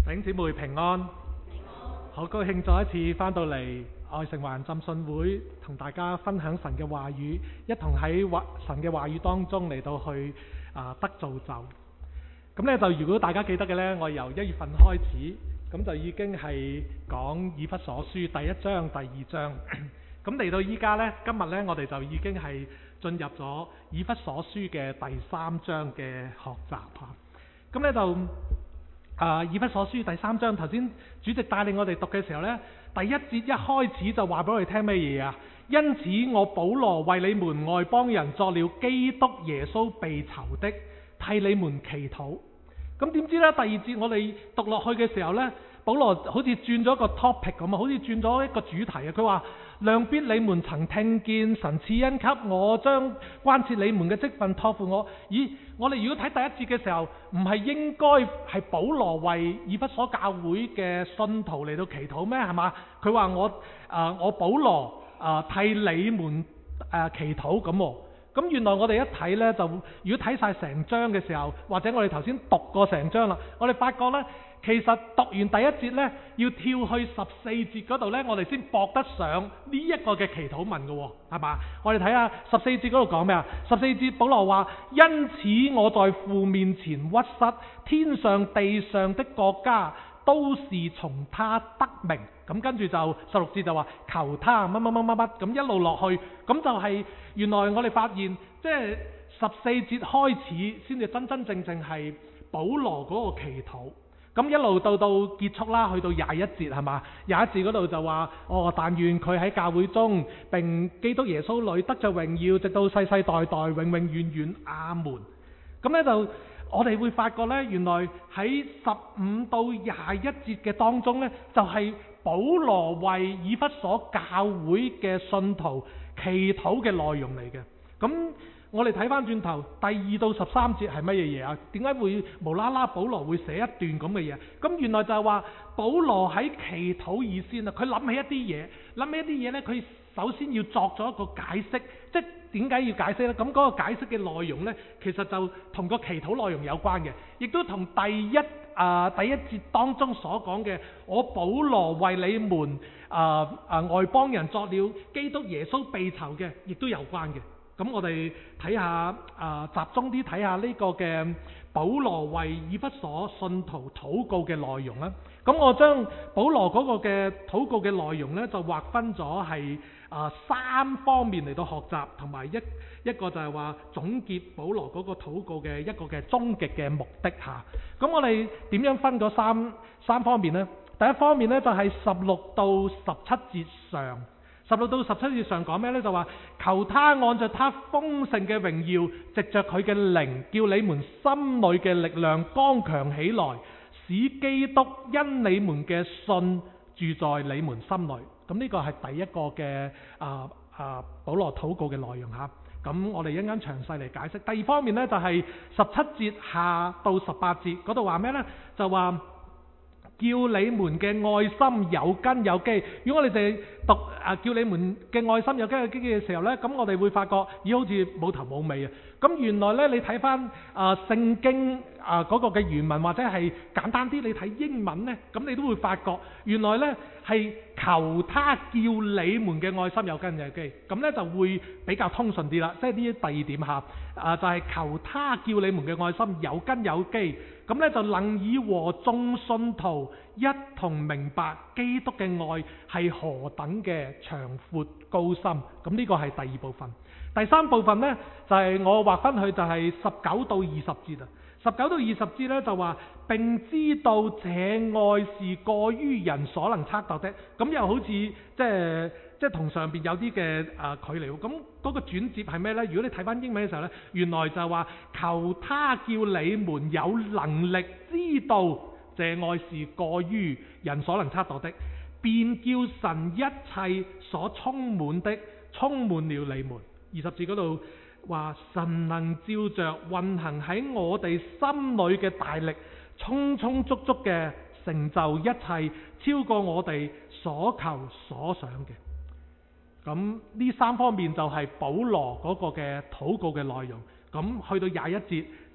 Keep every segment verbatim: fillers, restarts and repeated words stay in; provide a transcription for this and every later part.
弟兄姊妹平安，好高興再一次翻到嚟愛城環浸信會，同大家分享神嘅話語，一同喺話神嘅話語當中嚟到去啊、呃、得造就。咁咧就如果大家記得嘅呢，我由一月份開始，咁就已經係講以弗所書第一章、第二章。咁嚟到依家呢，今日呢，我哋就已經係進入咗以弗所書嘅第三章嘅學習嚇。咁呢就啊，以弗所書第三章，頭先主席帶領我哋讀嘅時候呢，第一節一開始就話俾我哋聽咩嘢啊？因此我保羅為你們外邦人作了基督耶穌被囚的，替你們祈禱。咁點知呢？第二節我哋讀落去嘅時候呢，保羅好似轉咗一個 topic 咁啊，好似轉咗一個主題啊。佢話：諒必你們曾聽見神賜恩給我，將關切你們嘅職分託付我。咦，我哋如果睇第一節嘅時候，唔係應該係保羅為以弗所教會嘅信徒嚟到祈禱咩？係嘛？佢話我啊、呃，我保羅啊、呃、替你們啊、呃、祈禱咁喎。咁原來我哋一睇呢，就如果睇晒成章嘅時候，或者我哋頭先讀過成章啦，我哋發覺呢，其實讀完第一節呢，要跳去十四節嗰度呢，我哋先駁得上呢一個嘅祈禱文嘅喎，係嘛？我哋睇下十四節嗰度講咩啊？十四節保羅話：因此我在父面前屈膝，天上地上的國家都是從他得名。咁跟住就十六節就話求他乜乜乜乜乜，咁一路落去，咁就係原來我哋發現，即係十四節開始先至真真正正係保羅嗰個祈禱。咁一路到到結束啦，去到廿一節係嘛？廿一節嗰度就話：哦，但願佢喺教會中並基督耶穌裏得着榮耀，直到世世代代永永遠遠阿門。咁咧就我哋會發覺呢，原來喺十五到廿一節嘅當中呢，就係、是、保羅為以弗所教會嘅信徒祈禱嘅內容嚟嘅。咁我哋睇翻轉頭，第二到十三節係乜嘢嘢啊？點解會無啦啦保羅會寫一段咁嘅嘢？咁原來就係話保羅喺祈禱以先啊，佢諗起一啲嘢，諗起一啲嘢呢，佢首先要作咗一個解釋，即係點解要解釋呢？咁嗰個解釋嘅內容呢，其實就同個祈禱內容有關嘅，亦都同第一啊、呃、第一節當中所講嘅我保羅為你們啊啊、呃呃、外邦人作了基督耶穌被囚嘅，亦都有關嘅。咁我哋睇下啊、呃，集中啲睇下呢個嘅保羅為以弗所信徒禱告嘅內容啦。咁我將保羅嗰個嘅禱告嘅內容呢，就劃分咗係啊三方面嚟到學習，同埋一一個就係話總結保羅嗰個禱告嘅一個嘅終極嘅目的嚇。咁我哋點樣分嗰三三方面呢？第一方面呢，就係十六到十七節上。十六到十七節上講咩呢？就話求他按着他豐盛嘅榮耀，藉着佢嘅靈，叫你們心裏嘅力量剛強起來，使基督因你們嘅信住在你們心裏。咁呢個係第一個嘅啊啊保羅禱告嘅內容嚇。咁我哋一陣間詳細嚟解釋。第二方面呢，就係十七節下到十八節嗰度話咩呢？就話叫你們嘅愛心有根有基。如果我哋哋讀啊叫你們嘅愛心有根有基嘅時候呢，咁我哋會發覺咦好似冇頭冇尾啊！咁原來呢，你睇翻啊聖經啊嗰個嘅原文，或者係簡單啲你睇英文呢，咁你都會發覺原來呢係求他叫你們嘅愛心有根有基，咁呢就會比較通順啲啦。即係呢第二點下啊，就係、是、求他叫你們嘅愛心有根有基。咁咧就能以和眾信徒一同明白基督嘅愛係何等嘅長闊高深。咁呢個係第二部分。第三部分呢，就係、是、我劃分去就係十九到二十節啊。十九到二十節呢，就話並知道這愛是過於人所能測度的。咁又好似即係即係同上邊有啲嘅啊距離。咁嗰個轉接係咩呢？如果你睇翻英文嘅時候呢，原來就係話求他叫你們有能力知道這愛是過於人所能測度的，便叫神一切所充滿的充滿了你們。二十節嗰度話神能照着運行喺我哋心裏嘅大力，充充足足嘅成就一切，超過我哋所求所想嘅。咁呢三方面就係保羅嗰個嘅禱告嘅內容。咁去到廿一節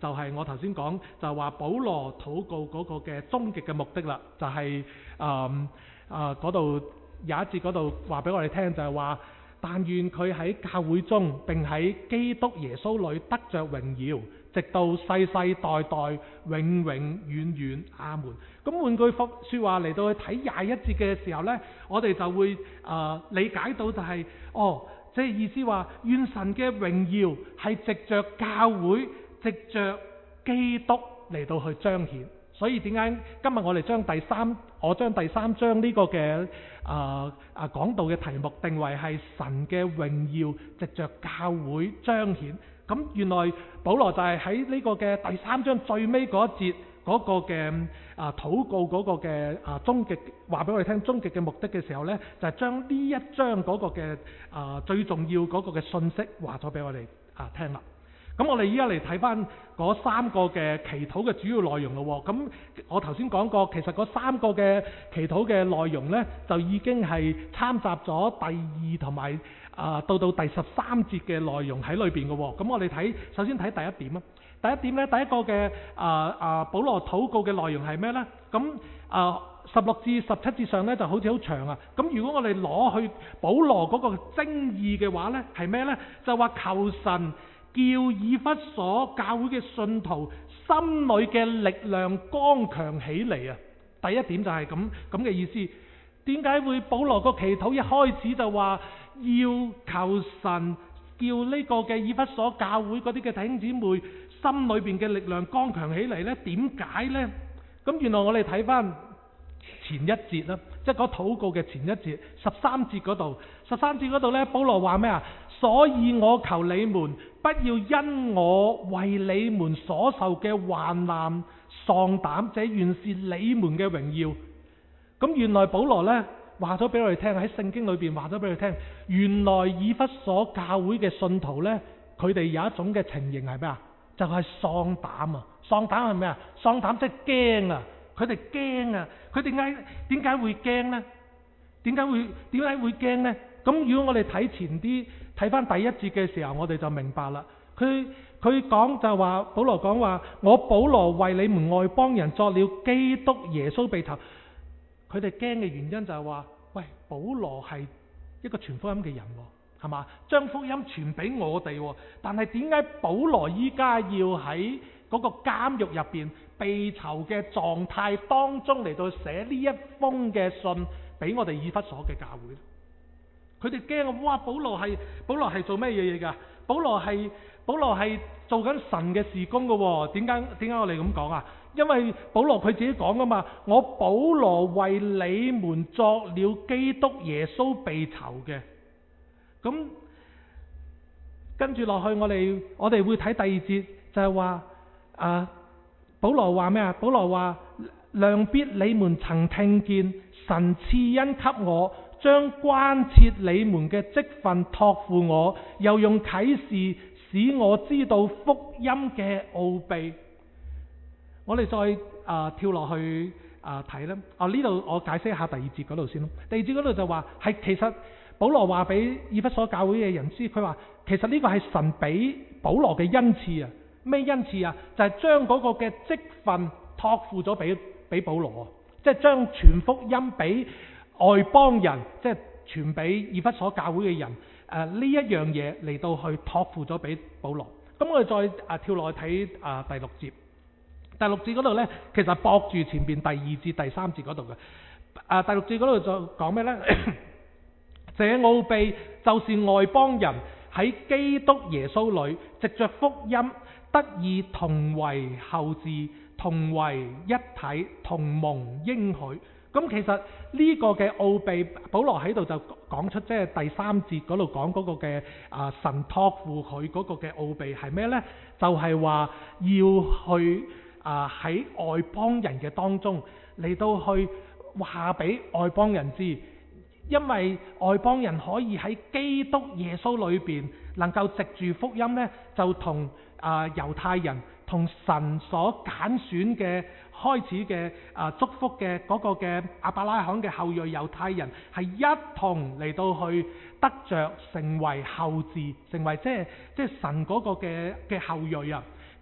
就係我頭先講就話保羅禱告嗰個嘅終極嘅目的啦，就係誒誒嗰度有一節嗰度話俾我哋聽，就係話但願佢喺教會中並喺基督耶穌裏得着榮耀，直到世世代代永永遠遠，阿門。咁換句説話嚟到去睇廿一節嘅時候呢，我哋就會誒、呃、理解到就係、是、哦，即係意思話願神嘅榮耀係藉着教會、藉着基督嚟到去彰顯。所以點解今日我哋將第三我將第三章呢個嘅啊啊講道嘅題目定為係神嘅榮耀藉着教會彰顯。咁原來保羅就係喺呢個嘅第三章最尾嗰一節嗰個嘅啊禱告嗰個嘅啊終極話俾我哋聽終極嘅目的嘅時候呢，就係將呢一章嗰個嘅啊最重要嗰個嘅信息話咗俾我哋啊聽啦。咁我哋依家嚟睇翻嗰三個嘅祈禱嘅主要內容咯。咁我頭先講過，其實嗰三個嘅祈禱嘅內容呢，就已經係參雜咗第二同埋啊到到第十三節嘅內容喺裏邊嘅。咁我哋睇首先睇第一點啊。第一點呢，第一個嘅啊啊保羅禱告嘅內容係咩呢？咁啊十六至十七節上呢就好似好長啊。咁如果我哋攞去保羅嗰個精義嘅話呢，係咩呢？就話求神叫以弗所教會嘅信徒心裏嘅力量剛強起嚟啊！第一點就係咁咁嘅意思。點解會保羅個祈禱一開始就話要求神叫呢個嘅以弗所教會嗰啲嘅弟兄姊妹心裏邊嘅力量剛強起嚟呢？點解呢？咁原來我哋睇翻前一節啦，即係嗰禱告嘅前一節十三節嗰度，十三節嗰度呢，保羅話咩啊？所以我求你們不要因我為你們所受嘅患難喪膽，這原是你們嘅榮耀。咁原來保羅呢話咗俾我哋聽，喺聖經裏邊話咗俾佢聽，原來以弗所教會嘅信徒呢，佢哋有一種嘅情形係咩啊？就係喪膽啊！喪膽係咩啊？喪膽即係驚啊！佢哋驚啊！佢點解點解會驚呢？點解會點解會驚呢？咁如果我哋睇前啲睇翻第一節嘅時候，我哋就明白啦。佢佢講就話，保羅講話，我保羅為你們外邦人作了基督耶穌被囚。佢哋驚嘅原因就係話，喂，保羅係一個傳福音嘅人喎，係嘛？將福音傳俾我哋喎，但係點解保羅依家要喺嗰個監獄入邊被囚嘅狀態當中嚟到寫呢一封嘅信俾我哋以弗所嘅教會？佢哋驚啊！哇！保羅係保羅係做咩嘢嘢㗎？保羅係保羅係做緊神嘅事工㗎喎。點解點解我哋咁講啊？因為保羅佢自己講㗎嘛，我保羅為你們作了基督耶穌被囚嘅。咁跟住落去，我哋我哋會睇第二節，就係話啊，保羅話咩啊？保羅話量必你們曾聽見神賜恩給我，將關切你們嘅職分託付我，又用啟示使我知道福音嘅奧秘。我哋再啊、呃、跳落去啊睇啦。啊呢度我解釋一下第二節嗰度先咯。第二節嗰度就話係其實保羅話俾以弗所教會嘅人知，佢話其實呢個係神俾保羅嘅恩賜啊。咩恩賜啊？就係將嗰個嘅職分託付咗俾俾保羅，即係將傳福音俾外邦人，即係傳俾以弗所教會嘅人，誒呢一樣嘢嚟到去託付咗俾保羅。咁我哋再啊跳落去睇啊第六節，第六節嗰度呢，其實駁住前邊第二節第三節嗰度嘅。啊第六節嗰度就講咩呢？這奧秘就是外邦人喺基督耶穌裏藉着福音得以同為後嗣，同為一體，同蒙應許。咁其實呢個嘅奧秘，保羅喺度就講出，即係第三節嗰度講嗰個嘅啊神託付佢嗰個嘅奧秘係咩呢？就係、是、話要去啊喺外邦人嘅當中嚟到去話俾外邦人知，因為外邦人可以喺基督耶穌裏邊能夠藉住福音呢，就同啊猶太人同神所揀選嘅開始嘅啊祝福嘅嗰個嘅亞伯拉罕嘅後裔猶太人係一同嚟到去得着成為後嗣，成為即係即係神嗰個嘅嘅後裔啊！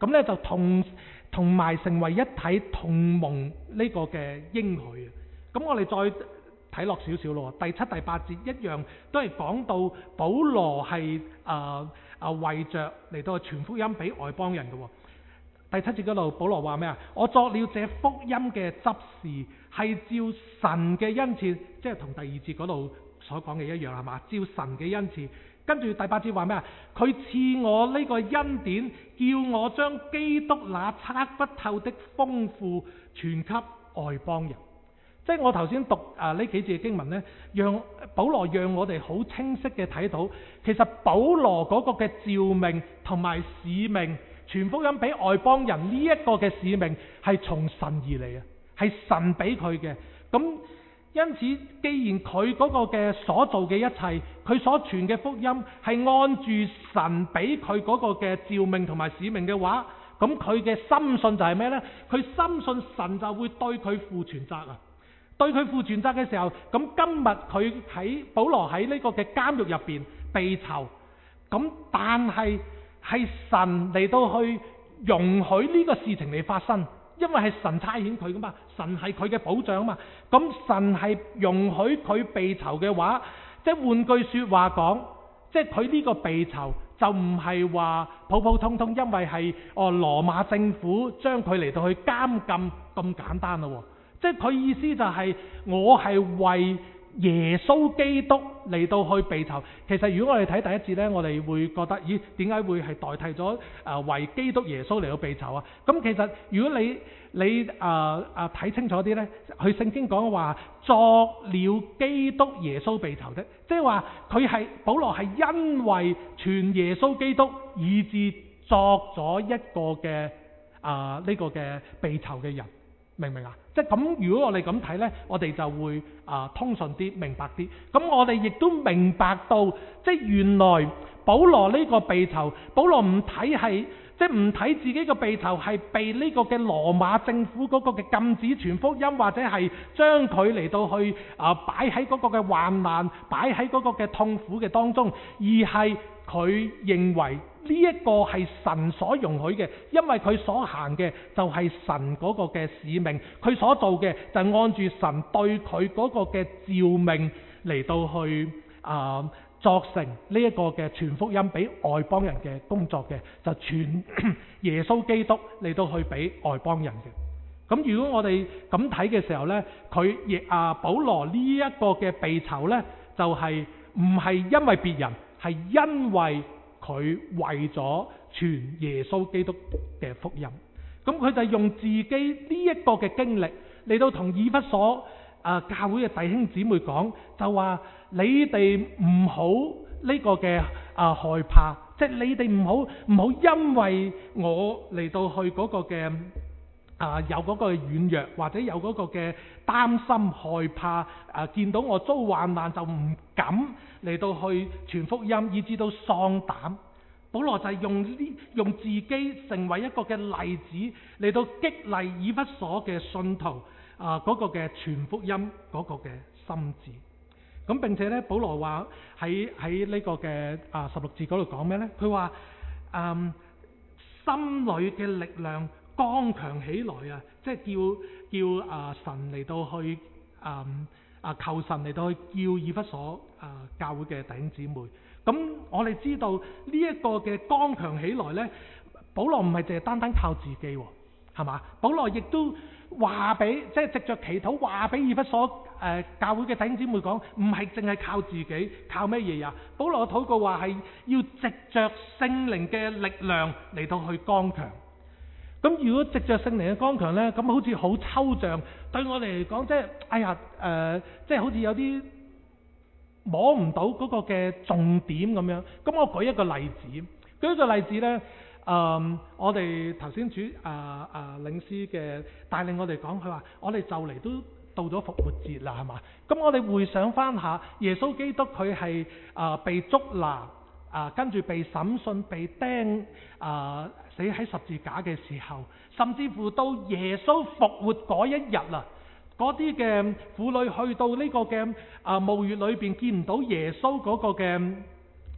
咁咧就同同埋成為一體，同蒙呢個嘅應許。咁我哋再睇落少少咯，第七、第八節一樣都係講到保羅係啊啊為着嚟到傳福音俾外邦人嘅。第七節嗰度，保羅話咩啊？我作了這福音嘅執事，係照神嘅恩賜，即係同第二節嗰度所講嘅一樣係嘛？照神嘅恩賜。跟住第八節話咩啊？佢賜我呢個恩典，叫我將基督那測不透的豐富傳給外邦人。即係我頭先讀啊呢幾節嘅經文呢，讓保羅讓我哋好清晰嘅睇到，其實保羅嗰個嘅召命同埋使命，傳福音俾外邦人呢一個嘅使命係從神而嚟啊，係神俾佢嘅。咁因此，既然佢嗰個嘅所做嘅一切，佢所傳嘅福音係按住神俾佢嗰個嘅召命同埋使命嘅話，咁佢嘅深信就係咩呢？佢深信神就會對佢負全責啊！對佢負全責嘅時候，咁今日佢喺保羅喺呢個嘅監獄入邊被囚，咁但係係神嚟到去容許呢個事情嚟發生。因為係神差遣佢噶嘛，神係佢嘅保障嘛，咁神係容許佢被囚嘅話，即係換句說話講，即係佢呢個被囚就唔係話普普通通，因為係哦羅馬政府將佢嚟到去監禁咁簡單咯，即係佢意思就係我係為耶穌基督嚟到去被囚。其實如果我哋睇第一節呢，我哋會覺得咦，點解會係代替咗啊為基督耶穌嚟到被囚啊？咁其實如果你你啊啊睇清楚啲呢，佢聖經講話作了基督耶穌被囚的，即係話佢係保羅係因為傳耶穌基督以致作咗一個嘅啊呢個嘅被囚嘅人。明唔明啊？即係咁，如果我哋咁睇呢，我哋就會啊、呃、通順啲，明白啲。咁我哋亦都明白到，即係原來保羅呢個被囚，保羅唔睇係，即係唔睇自己個被囚係被呢個嘅羅馬政府嗰個嘅禁止傳福音，或者係將佢嚟到去啊擺喺嗰個嘅患難，擺喺嗰個嘅痛苦嘅當中，而係佢認為呢一個係神所容許嘅，因為佢所行嘅就係神嗰個嘅使命，佢所做嘅就係按住神對佢嗰個嘅召命嚟到去啊、呃、作成呢一個嘅傳福音俾外邦人嘅工作嘅，就傳耶穌基督嚟到去俾外邦人嘅。咁如果我哋咁睇嘅時候呢，佢亦啊保羅呢一個嘅被囚呢，就係唔係因為別人，係因為佢為咗傳耶穌基督嘅福音，咁佢就用自己呢一個嘅經歷嚟到同以弗所啊教會嘅弟兄姊妹講，就話你哋唔好呢個嘅啊害怕，即係你哋唔好唔好因為我嚟到去嗰個嘅啊有嗰個軟弱，或者有嗰個嘅擔心害怕啊，見到我遭患難就唔敢嚟到去傳福音，以致到喪膽。保羅就係用呢用自己成為一個嘅例子嚟到激勵以弗所嘅信徒啊嗰個嘅傳福音嗰個嘅心志。咁並且咧，保羅話喺喺呢個嘅啊十六節嗰度講咩咧？佢話嗯心裏嘅力量剛強起來啊，即係叫叫啊神嚟到去啊啊求神嚟到去叫以弗所啊教會嘅弟兄姊妹。咁我哋知道呢一個嘅剛強起來呢，保羅唔係淨係單單靠自己，係嘛？保羅亦都話俾，即係藉着祈禱話俾以弗所誒、呃、教會嘅弟兄姊妹講，唔係淨係靠自己，靠咩嘢呀？保羅嘅禱告話係要藉着聖靈嘅力量嚟到去剛強。咁如果藉着聖靈嘅剛強呢，咁好似好抽象，對我哋嚟講，即係哎呀誒、呃，即係好似有啲摸唔到嗰個嘅重點咁樣。咁我舉一個例子，舉一個例子呢，誒、呃，我哋頭先主誒誒、呃呃、領詩嘅帶領我哋講，佢話我哋就嚟都到咗復活節啦，係嘛？咁我哋回想翻下耶穌基督佢係誒被捉拿，啊跟住被審訊、被釘啊、呃、死喺十字架嘅時候，甚至乎到耶穌復活嗰一日啦。嗰啲嘅婦女去到呢個嘅啊墓穴裏邊見唔到耶穌嗰個嘅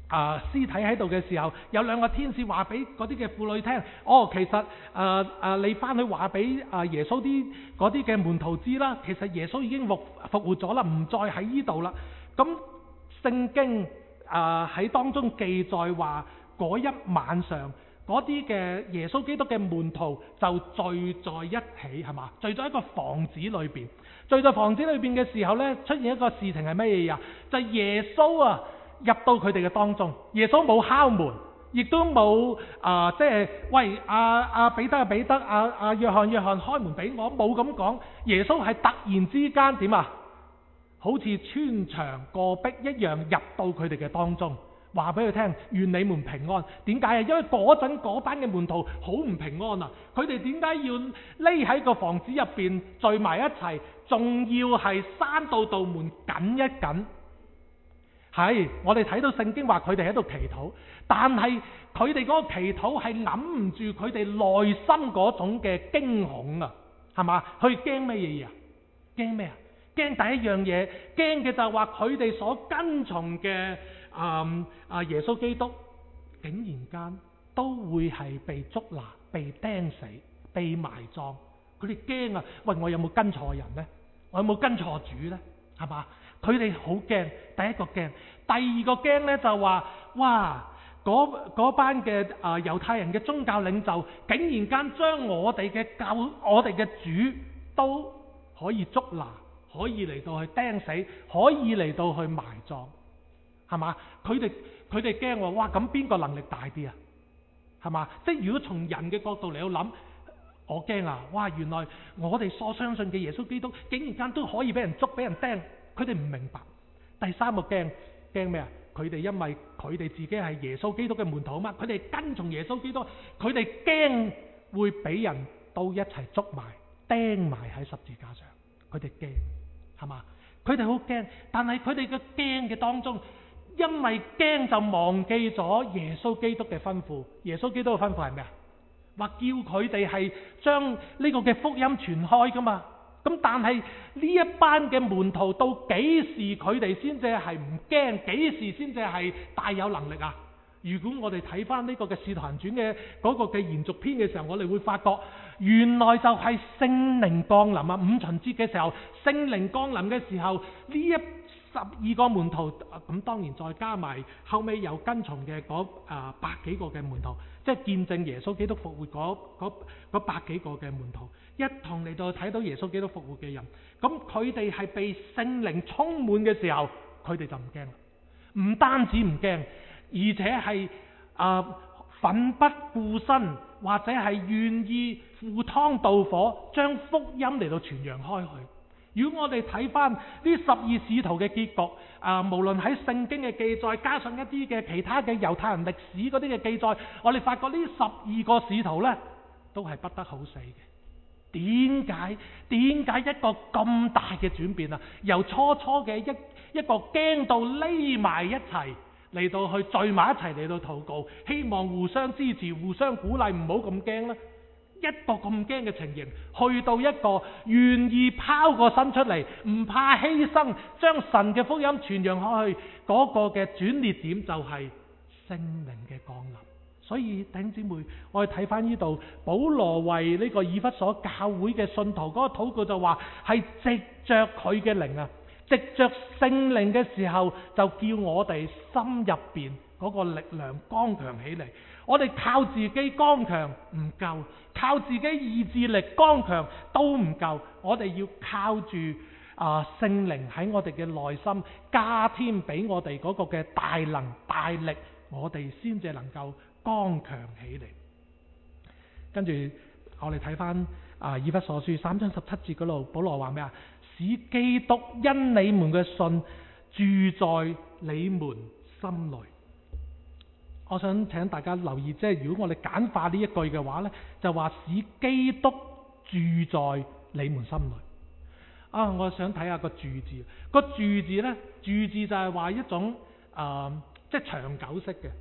啊屍體喺度嘅時候，有兩個天使話俾嗰啲嘅婦女聽，哦，其實誒誒、呃呃、你翻去話俾啊耶穌啲嗰啲嘅門徒知啦，其實耶穌已經復復活咗啦，唔再喺呢度啦。咁聖經啊喺、呃、當中記載話，嗰一晚上嗰啲嘅耶穌基督嘅門徒就聚在一起，係嘛？聚在一個房子裏邊，聚在房子裏邊嘅時候呢，出現一個事情係乜嘢啊？就係、耶穌啊入到佢哋嘅當中，耶穌冇敲門，亦都冇啊、呃，即係喂阿阿彼得啊彼得阿阿約翰約翰開門俾我，冇咁講。耶穌係突然之間點啊？好似穿牆過壁一樣入到佢哋嘅當中。話俾佢聽，願你們平安。點解啊？因為嗰陣嗰班嘅門徒好唔平安啊！佢哋點解要匿喺個房子入邊聚埋一齊，仲要係閂到道門緊一緊？係，我哋睇到聖經話佢哋喺度祈禱，但係佢哋嗰個祈禱係揞唔住佢哋內心嗰種嘅驚恐啊，係嘛？佢驚咩嘢啊？驚咩啊？驚第一樣嘢，驚嘅就係話佢哋所跟從嘅。啊、嗯、啊！耶穌基督竟然間都會係被捉拿、被釘死、被埋葬，佢哋驚啊！喂，我有冇跟錯人呢？我有冇跟錯主呢？係嘛？佢哋好驚。第一個驚，第二個驚呢就話：哇！嗰班嘅啊猶太人嘅宗教領袖，竟然間將我哋嘅救、我哋嘅主都可以捉拿，可以嚟到去釘死，可以嚟到去埋葬。係嘛？佢哋佢哋驚喎，哇！咁邊個能力大啲啊？係嘛？即係如果從人嘅角度嚟到諗，我驚啊！哇！原來我哋所相信嘅耶穌基督，竟然間都可以俾人捉、俾人釘，佢哋唔明白。第三個驚驚咩啊？佢哋因為佢哋自己係耶穌基督嘅門徒啊嘛，佢哋跟從耶穌基督，佢哋驚會俾人都一齊捉埋、釘埋喺十字架上，佢哋驚，係嘛？佢哋好驚，但係佢哋嘅驚嘅當中。因為驚就忘記咗耶穌基督嘅吩咐。耶穌基督嘅吩咐係咩啊？話叫佢哋係將呢個嘅福音傳開噶嘛。咁但係呢一班嘅門徒到幾時佢哋先至係唔驚？幾時先至係大有能力啊？如果我哋睇翻呢個嘅《使徒行傳》嘅嗰個嘅延續篇嘅時候，我哋會發覺原來就係聖靈降臨啊！五旬節嘅時候，聖靈降臨嘅時候，呢一十二個門徒，咁當然再加埋後尾有跟從嘅嗰啊百幾個嘅門徒，即係見證耶穌基督復活嗰嗰嗰百幾個嘅門徒，一同嚟到睇到耶穌基督復活嘅人。咁佢哋係被聖靈充滿嘅時候，佢哋就唔驚啦。唔單止唔驚，而且係啊奮不顧身，或者係願意赴湯蹈火，將福音嚟到傳揚開去。如果我哋睇翻呢十二使徒嘅結局，啊、呃，無論喺聖經嘅記載，加上一啲嘅其他嘅猶太人歷史嗰啲嘅記載，我哋發覺呢十二個使徒呢都係不得好死嘅。點解？點解一個咁大嘅轉變啊？由初初嘅一一個驚到匿埋一齊嚟到去聚埋一齊嚟到禱告，希望互相支持、互相鼓勵，唔好咁驚啦。一個咁驚嘅情形，去到一個願意拋個身出嚟，唔怕犧牲，將神嘅福音傳揚開去，嗰、那個嘅轉捩點就係聖靈嘅降臨。所以弟兄姊妹，我哋睇翻呢度，保羅為呢個以弗所教會嘅信徒嗰個禱告就話，係藉着佢嘅靈啊，藉着聖靈嘅時候，就叫我哋心入邊嗰個力量剛強起嚟。我哋靠自己剛強唔夠，靠自己意志力剛強都唔夠，我哋要靠住啊聖靈喺我哋嘅內心加添俾我哋嗰個嘅大能大力，我哋先至能夠剛強起嚟。跟住我哋睇翻啊以弗所書三章十七節嗰度，保羅話咩啊？使基督因你們嘅信住在你們心裏。我想請大家留意，即係如果我哋簡化呢一句嘅話呢，就話使基督住在你們心裏。啊，我想睇下個住字，個住字呢，住字就係話一種啊、呃，即係長久式嘅，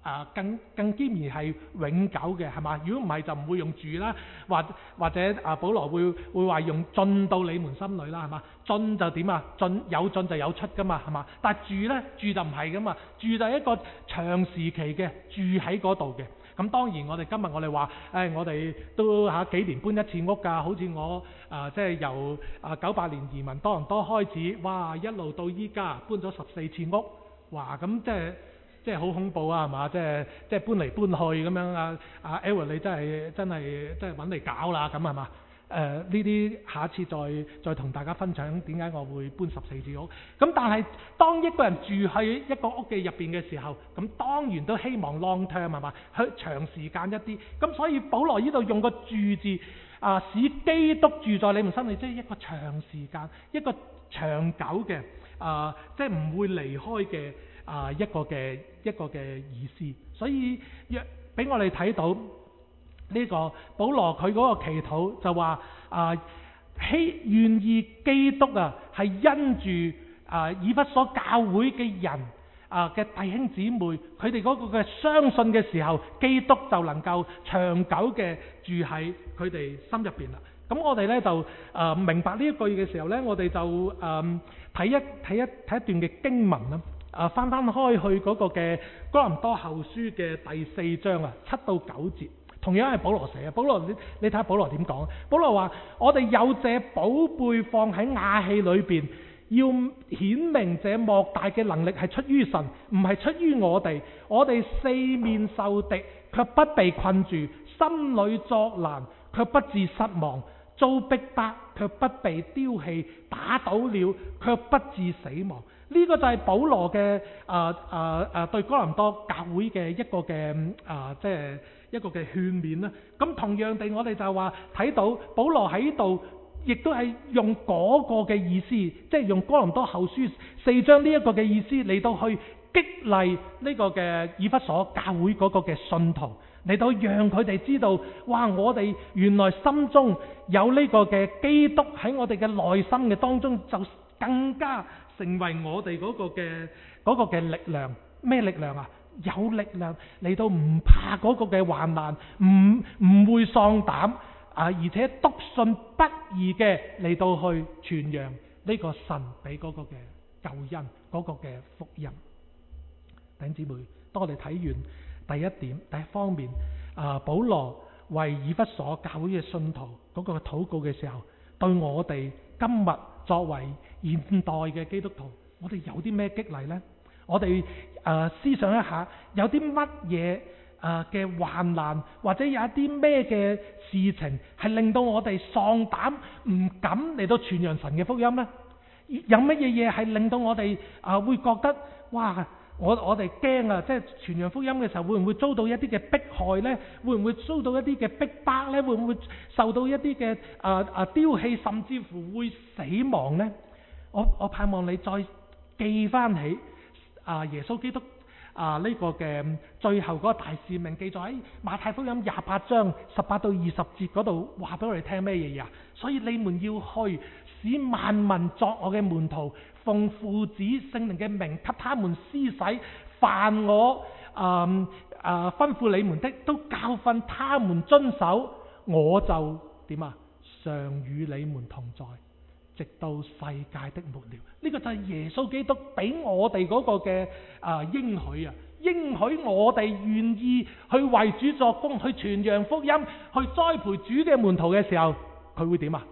啊，更更兼而係永久嘅，係嘛？如果唔係就唔會用住啦，或或者啊，保羅會會話用進到你們心裏啦，係嘛？進就點啊？進有進就有出噶嘛，係嘛？但係住呢，住就唔係噶嘛，住就係一個長時期嘅住喺嗰度嘅。咁當然我哋今日我哋話，誒、哎、我哋都嚇幾年搬一次屋㗎，好似我啊即係由啊九八年移民多倫多開始，哇一路到依家搬咗十四次屋，哇咁即係即係好恐怖啊，係嘛？即係即係搬嚟搬去咁樣啊！啊 Edward 你真係真係真係揾嚟搞啦咁係嘛？誒呢啲下一次再再同大家分享點解我會搬十四次屋。咁但係當一個人住喺一個屋嘅入邊嘅時候，咁當然都希望 long term 係嘛，去長時間一啲。咁所以保羅呢度用個住字啊，使基督住在你們心裏，即係一個長時間、一個長久嘅啊，即係唔會離開嘅啊一個嘅一個嘅意思。所以若俾我哋睇到。呢、這個保羅佢嗰個祈禱就話啊，希願意基督啊係因住啊以弗所教會嘅人啊嘅弟兄姊妹，佢哋嗰個嘅相信嘅時候，基督就能夠長久嘅住喺佢哋心入邊啦。咁我哋咧就誒、呃、明白呢一句嘅時候咧，我哋就誒睇、呃、一睇一睇一段嘅經文啦。誒翻翻開去嗰個嘅哥林多後書嘅第四章啊，七到九節。同樣係保羅寫嘅。保羅你你睇下保羅點講？保羅話：我哋有這寶貝放喺瓦器裏邊，要顯明這莫大嘅能力係出於神，唔係出於我哋。我哋四面受敵，卻不被困住；心裏作難，卻不致失望；遭逼迫，卻不被丟棄；打倒了，卻不致死亡。呢、這個就係保羅嘅啊啊啊對哥林多教會嘅一個嘅啊即係。一個嘅勸勉啦，咁同樣地，我哋就話睇到保羅喺度，亦都係用嗰個嘅意思，即係用哥林多後書四章呢一個嘅意思嚟到去激勵呢個嘅以弗所教會嗰個嘅信徒，嚟到讓佢哋知道，哇！我哋原來心中有呢個嘅基督喺我哋嘅內心嘅當中，就更加成為我哋嗰個嘅嗰個嘅力量。咩力量啊？有力量嚟到唔怕嗰個嘅患難，唔唔會喪膽啊！而且篤信不疑嘅嚟到去傳揚呢個神俾嗰個嘅救恩，嗰、嗰個嘅福音。弟兄姊妹，當我哋睇完第一點第一方面啊，保羅為以弗所教會嘅信徒嗰個禱告嘅時候，對我哋今日作為現代嘅基督徒，我哋有啲咩激勵呢？我哋誒、呃、思想一下，有啲乜嘢誒嘅患難，或者有一啲咩嘅事情係令到我哋喪膽唔敢嚟到傳揚神嘅福音呢？有乜嘢嘢係令到我哋啊、呃、會覺得哇，我我哋驚啊！即係傳揚福音嘅時候，會唔會遭到一啲嘅迫害呢？會唔會遭到一啲嘅逼迫呢？會唔會受到一啲嘅啊啊丟棄，甚至乎會死亡呢？我我盼望你再記翻起。啊！耶穌基督啊呢、這個嘅最後嗰個大使命記載喺馬太福音廿八章十八到二十節嗰度，話俾我哋聽咩嘢啊？所以你們要去，使萬民作我嘅門徒，奉父子聖靈嘅名給他們施洗，凡我啊啊吩咐你們的，都教訓他們遵守，我就點啊？常與你們同在，直到世界的末了。呢、這個就係耶穌基督俾我哋嗰個嘅啊應許啊，應許我哋願意去為主作工，去傳揚福音，去栽培主嘅門徒嘅時候，佢會點啊？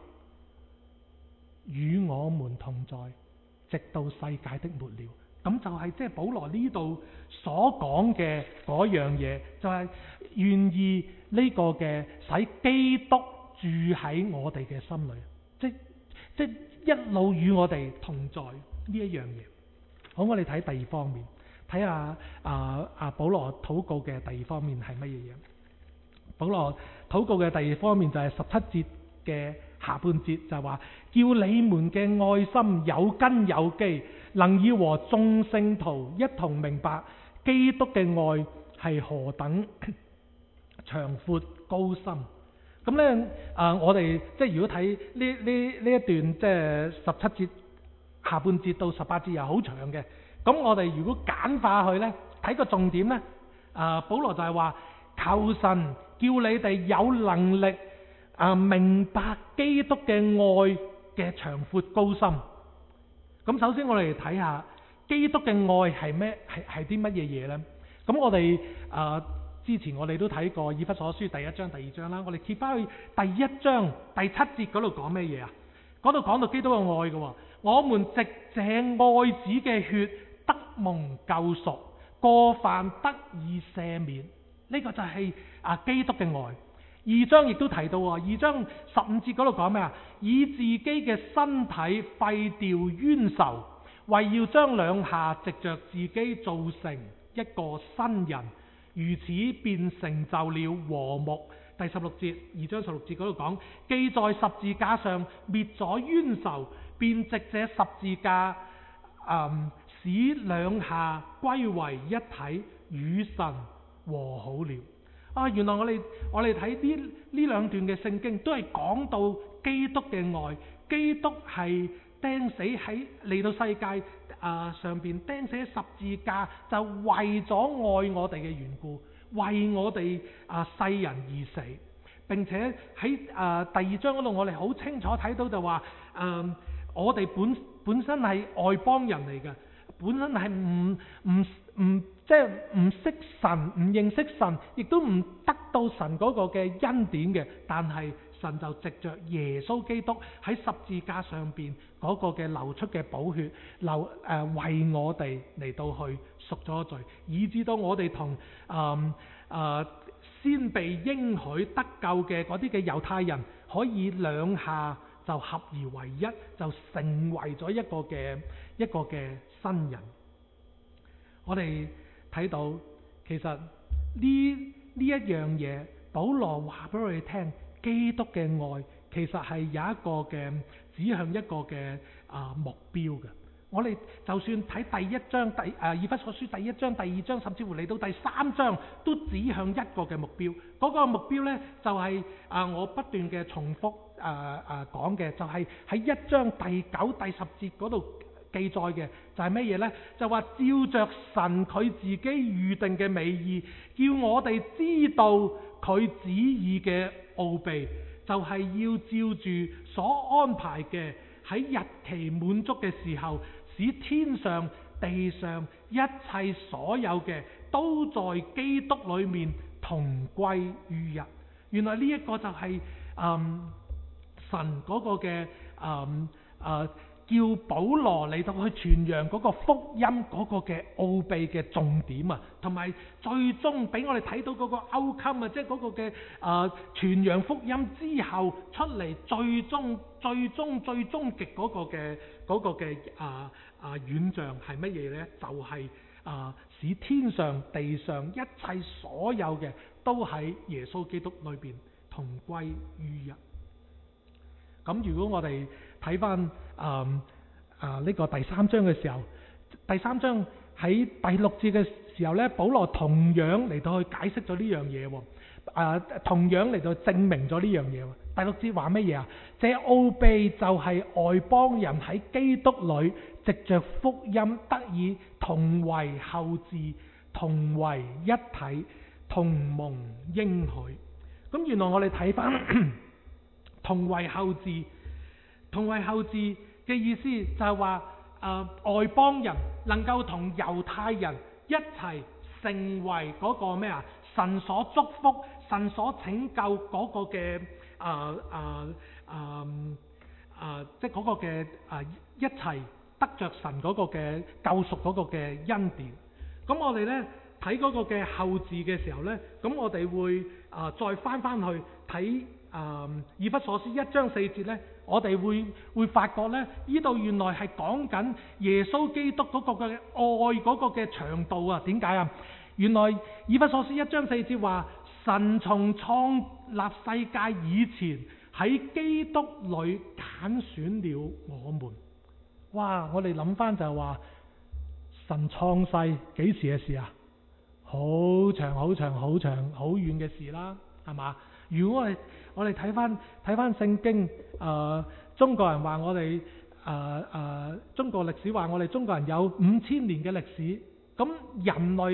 與我們同在，直到世界的末了。咁就係即係保羅呢度所講嘅嗰樣嘢，就係、是、願意呢個嘅使基督住喺我哋嘅心裏，即即一路與我哋同在呢一樣嘢。好，我哋睇第二方面，睇下啊啊保羅禱告嘅第二方面係乜嘢嘢？保羅禱告嘅第二方面就係十七節嘅下半節，就係話叫你們嘅愛心有根有基，能以和眾聖徒一同明白基督嘅愛係何等長闊高深。咁咧啊，我哋即係如果睇呢呢呢一段即係十七節下半節到十八節又好長嘅，咁我哋如果簡化去咧，睇個重點咧啊、呃，保羅就係話求神叫你哋有能力啊、呃，明白基督嘅愛嘅長闊高深。咁首先我哋嚟睇下基督嘅愛係咩？係係啲乜嘢嘢呢？咁我哋啊、呃、之前我哋都睇過以弗所書第一章第二章啦，我哋揭翻去第一章第七節嗰度講咩嘢啊？嗰度講到基督嘅愛嘅喎，我們藉這愛子嘅血得蒙救贖，過犯得以赦免。呢、這個就係啊基督嘅愛。二章亦都提到喎，二章十五節嗰度講咩啊？以自己嘅身體廢掉冤仇，為要將兩下藉着自己造成一個新人，如此便成就了和睦。第十六節，二章十六節嗰度講，既在十字架上滅咗冤仇，便藉這十字架、嗯、使兩下歸為一體，與神和好了。啊，原來我哋我哋睇呢呢兩段嘅聖經都係講到基督嘅愛，基督係釘死喺嚟到世界啊、呃、上邊釘死喺十字架，就為咗愛我哋嘅緣故，為我哋啊、呃、世人而死。並且喺啊、呃、第二章嗰度，我哋好清楚睇到就話，誒、呃、我哋本本身係外邦人嚟嘅，本身係唔唔唔即係唔識神，唔認識神，亦都唔得到神嗰個嘅恩典嘅。但係神就藉着耶穌基督喺十字架上邊嗰個嘅流出嘅寶血，流誒、呃、為我哋嚟到去贖咗罪，以致到我哋同誒誒先被應許得救嘅嗰啲嘅猶太人，可以兩下就合而為一，就成為咗一個嘅一個嘅新人。我哋睇到其實呢呢一樣嘢，保羅話俾我哋聽，基督嘅愛其實係有一個嘅指向一個嘅啊、呃、目標嘅。我哋就算睇第一章第誒、呃、以弗所書第一章第二章，甚至乎嚟到第三章，都指向一個嘅目標。嗰、那個目標呢，就係、是、啊、呃、我不斷嘅重複誒誒講嘅，就係、是、喺一章第九第十節嗰度記載嘅，就係乜嘢呢？就話照着神佢自己預定嘅美意，叫我哋知道佢旨意嘅奧秘，就係、是、要照住所安排嘅，喺日期滿足嘅時候，使天上地上一切所有嘅都在基督裏面同歸於一。原來呢一個就係、是、嗯神嗰個嘅嗯誒叫保羅嚟到去傳揚嗰個福音嗰個嘅奧秘嘅重點啊，同埋最終俾我哋睇到嗰個 outcome 啊，即係嗰個嘅誒傳揚福音之後出嚟最終最終最終極嗰個嘅嗰個嘅啊啊遠象係乜嘢呢？就係、是、啊使天上地上一切所有嘅都喺耶穌基督裏邊同歸於一。咁如果我哋睇翻啊啊呢個第三章嘅時候，第三章喺第六節嘅時候咧，保羅同樣嚟到去解釋咗呢樣嘢喎，啊同樣嚟到證明咗呢樣嘢喎。第六節話乜嘢啊？這奧秘就係外邦人喺基督裏藉着福音得以同為後嗣，同為一體，同蒙應許。咁原來我哋睇翻同為後嗣，同為後嗣嘅意思就係話，誒外邦人能夠同猶太人一齊成為嗰個咩啊？神所祝福、神所拯救嗰個嘅誒誒誒誒，即係嗰個嘅誒、呃、一齊得着神嗰個嘅救贖嗰個嘅恩典。咁我哋咧睇嗰個嘅後嗣嘅時候咧，咁我哋會誒、呃、再翻翻去睇。誒、嗯、以弗所書一章四節呢，我哋會會發覺呢，呢度原來係講緊耶穌基督嗰個嘅愛嗰個嘅長度啊！點解啊？原來以弗所書一章四節話，神從創立世界以前喺基督裏揀選了我們。哇！我哋諗翻就係話，神創世幾時嘅事啊？好長好長好長好遠嘅事啦，係嘛？如果我哋我哋睇翻睇翻聖經，誒、呃、中國人話我哋誒誒中國歷史話我哋中國人有五千年嘅歷史，咁人類點